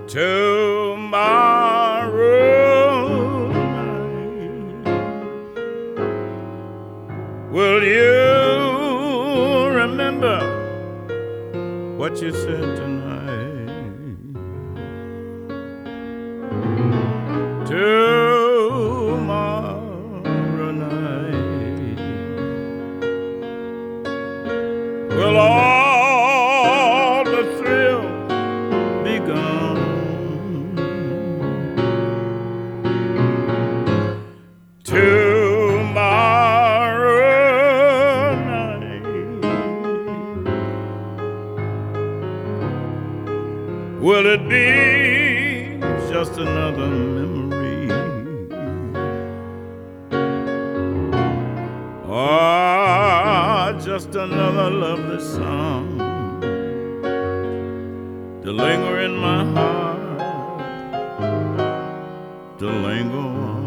tomorrow night. Will you remember what you said tonight? Tomorrow night will all the thrill be gone. Tomorrow night, will it be just another memory, or just another lovely song to linger in my heart, to linger on?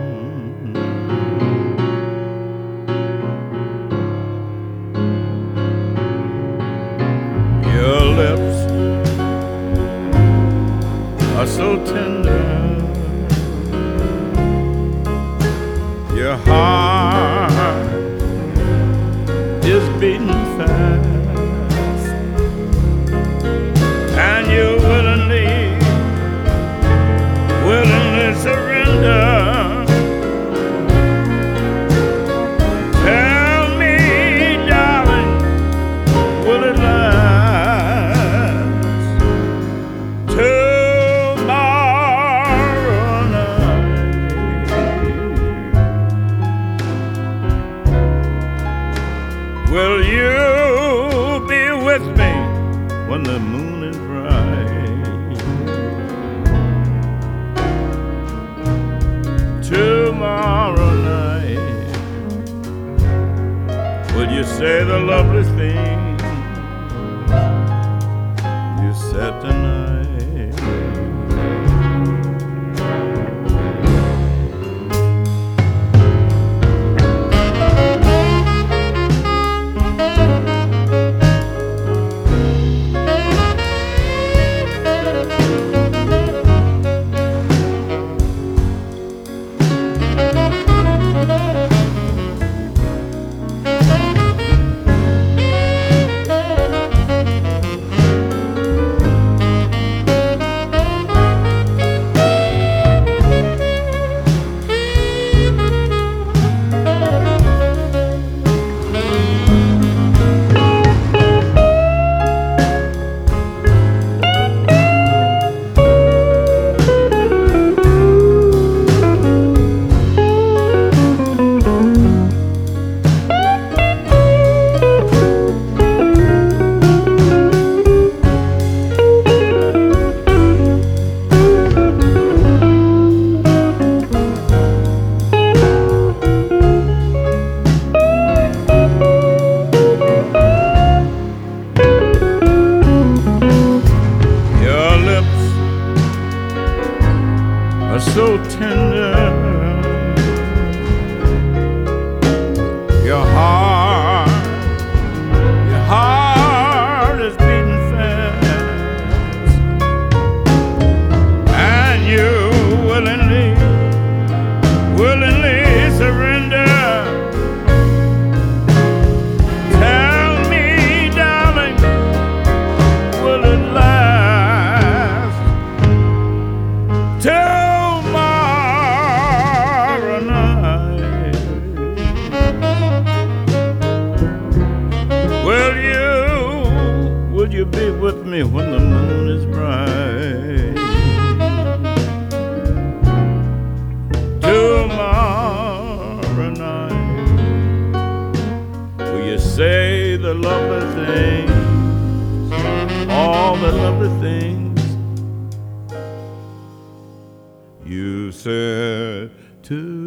Your lips are so tender, your heart is beating fast, and you willingly surrender. Tell me, darling, will it last? Tomorrow night, will you be with me when the moon is bright? Tomorrow night, will you say the lovely things you said tonight? Are so tender, your heart is beating fast, and you willingly surrender. Tell me, darling, will it last? Tomorrow night, will you be with me when the moon is bright? Tomorrow night, will you say the lovely things, all the lovely things you said to